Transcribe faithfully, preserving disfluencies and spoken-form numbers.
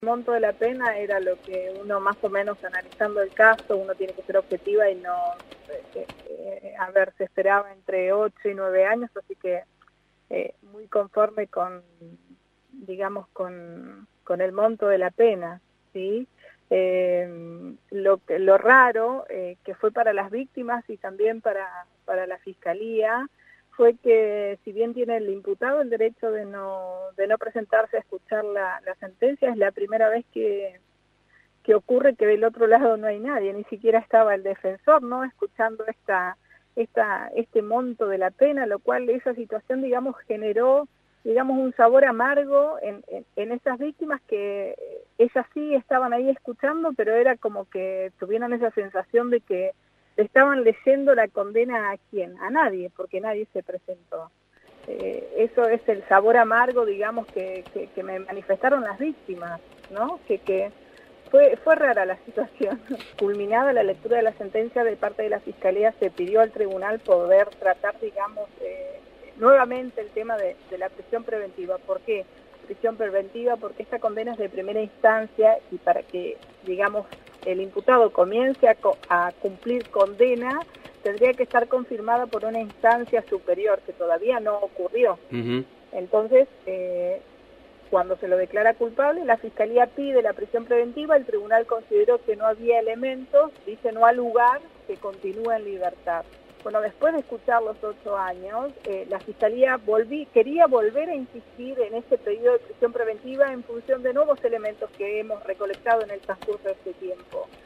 El monto de la pena era lo que uno más o menos analizando el caso, uno tiene que ser objetiva y no, eh, eh, a ver, se esperaba entre ocho y nueve años, así que eh, muy conforme con, digamos, con, con el monto de la pena, ¿sí? Eh, lo, lo raro, eh, que fue para las víctimas y también para, para la Fiscalía, fue que si bien tiene el imputado el derecho de no, de no presentarse a escuchar la, la sentencia, es la primera vez que, que ocurre que del otro lado no hay nadie, ni siquiera estaba el defensor, ¿no?, escuchando esta, esta, este monto de la pena, lo cual esa situación, digamos, generó, digamos, un sabor amargo en, en, en esas víctimas que ellas sí estaban ahí escuchando, pero era como que tuvieron esa sensación de que estaban leyendo la condena a quién, a nadie, porque nadie se presentó. Eh, eso es el sabor amargo, digamos, que, que, que me manifestaron las víctimas, ¿no? Que, que fue, fue rara la situación. Culminada la lectura de la sentencia de parte de la Fiscalía, se pidió al tribunal poder tratar, digamos, eh, nuevamente el tema de, de la prisión preventiva. ¿Por qué prisión preventiva? Porque esta condena es de primera instancia y para que, digamos, el imputado comience a, a cumplir condena, tendría que estar confirmada por una instancia superior, que todavía no ocurrió. Uh-huh. Entonces, eh, cuando se lo declara culpable, la Fiscalía pide la prisión preventiva, el tribunal consideró que no había elementos, dice no ha lugar que continúe en libertad. Bueno, después de escuchar los ocho años, eh, la Fiscalía volví, quería volver a insistir en este pedido de prisión preventiva en función de nuevos elementos que hemos recolectado en el transcurso de este tiempo.